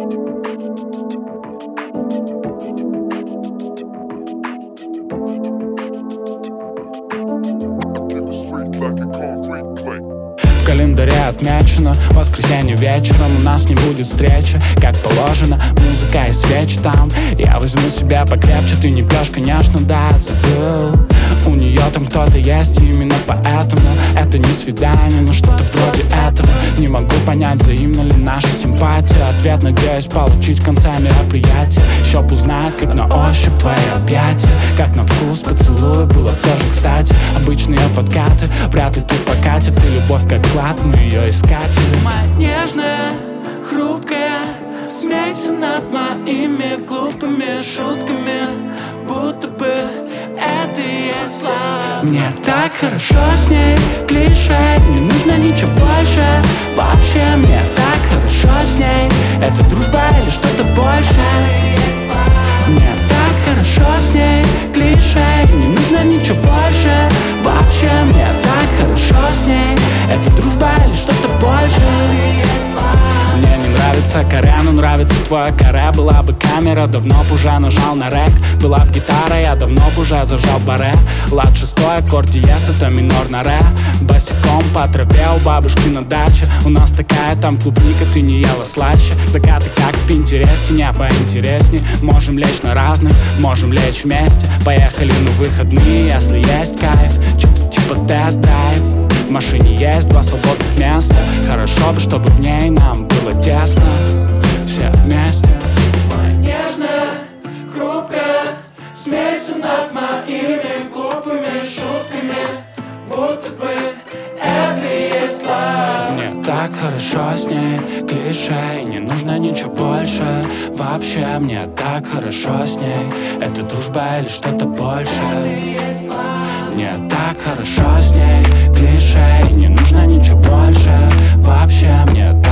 В календаре отмечено воскресенье вечером. У нас не будет встречи, как положено. Музыка и свечи там. Я возьму себя покрепче. Ты не пьешь, конечно, да, забыл. У нее там кто-то есть, и именно поэтому это не свидание, но что-то вроде этого. Не могу понять, взаимна ли наша симпатия. Ответ надеюсь получить в конце мероприятия. Щеп узнает, как на ощупь твои объятия, как на вкус поцелуй было тоже кстати. Обычные подкаты вряд ли тут покатит. И любовь как клад, мы ее искатели. Моя нежная, хрупкая, смейся над моими глупыми шутками, будто бы это и есть лав. Мне так хорошо с ней, клише, не нужно ничего больше. Вообще мне так хорошо с ней. Это дружба или что-то больше? Мне так хорошо с ней, клише, не нужно ничего больше. Вообще мне так хорошо с ней. Это дружба или что-то больше? Мне не нравится каре, но нравится твое каре. Была бы камера, давно б уже нажал на рек. Была б гитара, я давно б уже зажал баре. Лад шестой, аккорд диез, это минор на ре. Босиком по траве у бабушки на даче. У нас такая там клубника, ты не ела слаще. Закаты как в Пинтересте, не поинтересней. Можем лечь на разных, можем лечь вместе. Поехали на выходные, если есть кайф. Что-то типа тест-драйв. В машине есть 2 свободных места. Хорошо бы, чтобы в ней нам было тесно. Все вместе. Моя нежная, хрупкая, смейся над моими глупыми шутками, будто бы это и есть лав. Мне так хорошо с ней, клише, не нужно ничего больше. Вообще мне так хорошо с ней. Это дружба или что-то больше? Мне так хорошо с ней, клише, не нужно ничего больше. Вообще мне так